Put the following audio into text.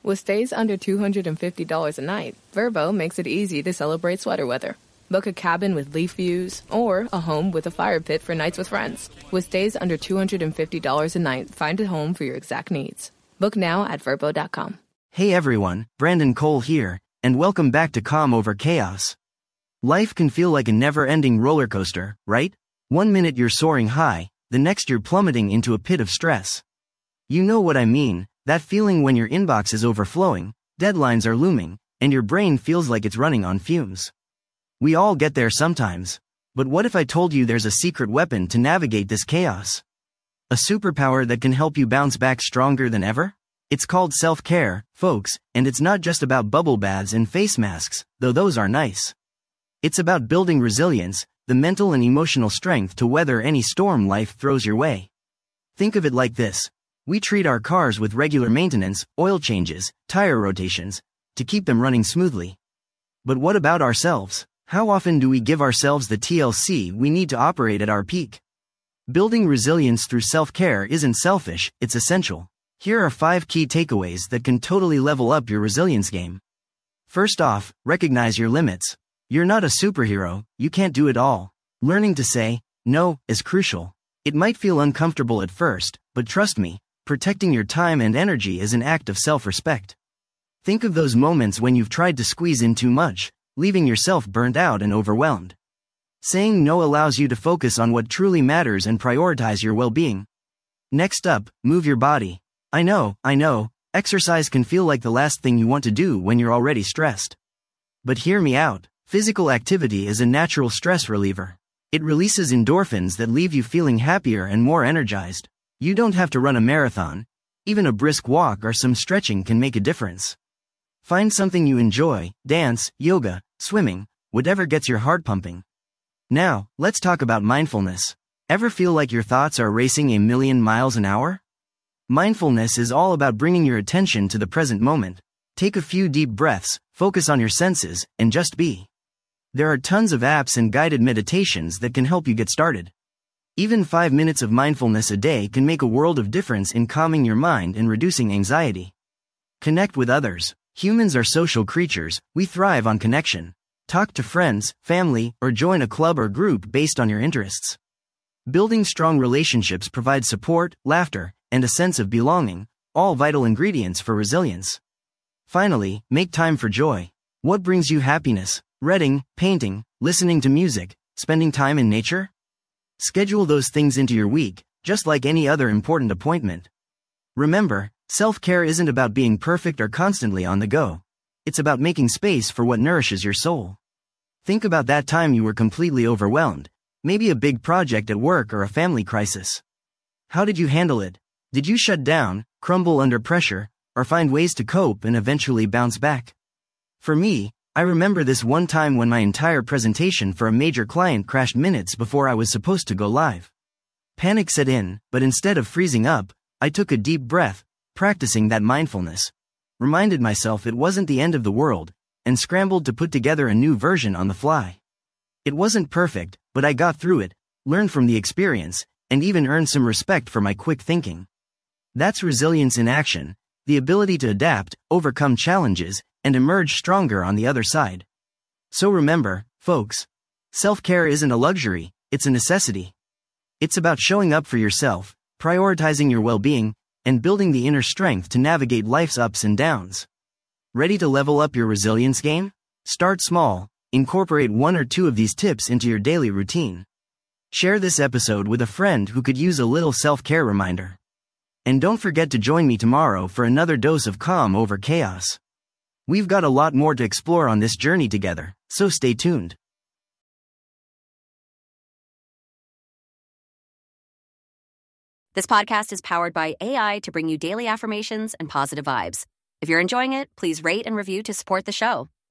With stays under $250 a night, Vrbo makes it easy to celebrate sweater weather. Book a cabin with leaf views or a home with a fire pit for nights with friends. With stays under $250 a night, find a home for your exact needs. Book now at Vrbo.com. Hey everyone, Brandon Cole here, and welcome back to Calm Over Chaos. Life can feel like a never-ending roller coaster, right? One minute you're soaring high, the next you're plummeting into a pit of stress. You know what I mean, that feeling when your inbox is overflowing, deadlines are looming, and your brain feels like it's running on fumes. We all get there sometimes. But what if I told you there's a secret weapon to navigate this chaos? A superpower that can help you bounce back stronger than ever? It's called self-care, folks, and it's not just about bubble baths and face masks, though those are nice. It's about building resilience, the mental and emotional strength to weather any storm life throws your way. Think of it like this. We treat our cars with regular maintenance, oil changes, tire rotations, to keep them running smoothly. But what about ourselves? How often do we give ourselves the TLC we need to operate at our peak? Building resilience through self-care isn't selfish, it's essential. Here are 5 key takeaways that can totally level up your resilience game. First off, recognize your limits. You're not a superhero, you can't do it all. Learning to say no is crucial. It might feel uncomfortable at first, but trust me, protecting your time and energy is an act of self-respect. Think of those moments when you've tried to squeeze in too much, leaving yourself burnt out and overwhelmed. Saying no allows you to focus on what truly matters and prioritize your well-being. Next up, move your body. I know, exercise can feel like the last thing you want to do when you're already stressed. But hear me out, physical activity is a natural stress reliever. It releases endorphins that leave you feeling happier and more energized. You don't have to run a marathon. Even a brisk walk or some stretching can make a difference. Find something you enjoy, dance, yoga, swimming, whatever gets your heart pumping. Now, let's talk about mindfulness. Ever feel like your thoughts are racing a million miles an hour? Mindfulness is all about bringing your attention to the present moment. Take a few deep breaths, focus on your senses, and just be. There are tons of apps and guided meditations that can help you get started. Even 5 minutes of mindfulness a day can make a world of difference in calming your mind and reducing anxiety. Connect with others. Humans are social creatures, we thrive on connection. Talk to friends, family, or join a club or group based on your interests. Building strong relationships provides support, laughter, and a sense of belonging, all vital ingredients for resilience. Finally, make time for joy. What brings you happiness? Reading, painting, listening to music, spending time in nature? Schedule those things into your week, just like any other important appointment. Remember, self-care isn't about being perfect or constantly on the go. It's about making space for what nourishes your soul. Think about that time you were completely overwhelmed, maybe a big project at work or a family crisis. How did you handle it? Did you shut down, crumble under pressure, or find ways to cope and eventually bounce back? For me, I remember this one time when my entire presentation for a major client crashed minutes before I was supposed to go live. Panic set in, but instead of freezing up, I took a deep breath, practicing that mindfulness, reminded myself it wasn't the end of the world, and scrambled to put together a new version on the fly. It wasn't perfect, but I got through it, learned from the experience, and even earned some respect for my quick thinking. That's resilience in action, the ability to adapt, overcome challenges, and emerge stronger on the other side. So remember, folks, self-care isn't a luxury, it's a necessity. It's about showing up for yourself, prioritizing your well-being, and building the inner strength to navigate life's ups and downs. Ready to level up your resilience game? Start small, incorporate 1 or 2 of these tips into your daily routine. Share this episode with a friend who could use a little self-care reminder. And don't forget to join me tomorrow for another dose of calm over chaos. We've got a lot more to explore on this journey together, so stay tuned. This podcast is powered by AI to bring you daily affirmations and positive vibes. If you're enjoying it, please rate and review to support the show.